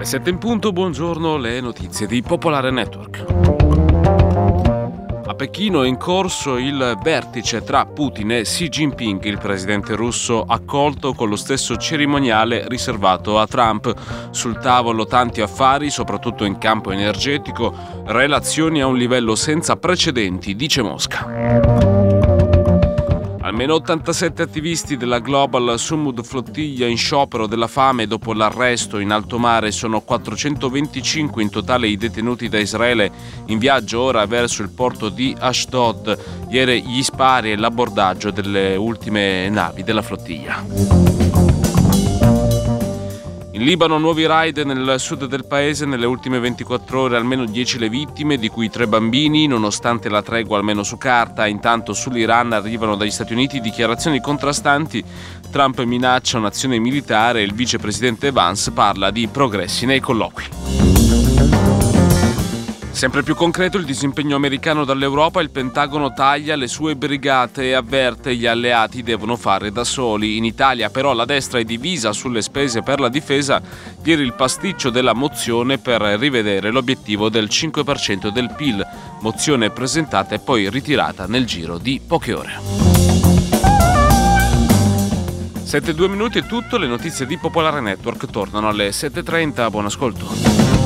7 in punto, buongiorno, le notizie di Popolare Network. A Pechino è in corso il vertice tra Putin e Xi Jinping, il presidente russo accolto con lo stesso cerimoniale riservato a Trump. Sul tavolo tanti affari, soprattutto in campo energetico, relazioni a un livello senza precedenti, dice Mosca. Almeno 87 attivisti della Global Sumud Flottiglia in sciopero della fame dopo l'arresto in alto mare. Sono 425 in totale i detenuti da Israele in viaggio ora verso il porto di Ashdod. Ieri gli spari e l'abbordaggio delle ultime navi della flottiglia. In Libano nuovi raid nel sud del paese, nelle ultime 24 ore almeno 10 le vittime, di cui 3 bambini, nonostante la tregua almeno su carta. Intanto sull'Iran arrivano dagli Stati Uniti dichiarazioni contrastanti. Trump minaccia un'azione militare e il vicepresidente Vance parla di progressi nei colloqui. Sempre più concreto il disimpegno americano dall'Europa. Il Pentagono taglia le sue brigate e avverte gli alleati devono fare da soli. In Italia però la destra è divisa sulle spese per la difesa. Ieri il pasticcio della mozione per rivedere l'obiettivo del 5% del PIL. Mozione presentata e poi ritirata nel giro di poche ore. 7:02 minuti è tutto. Le notizie di Popolare Network tornano alle 7:30. Buon ascolto.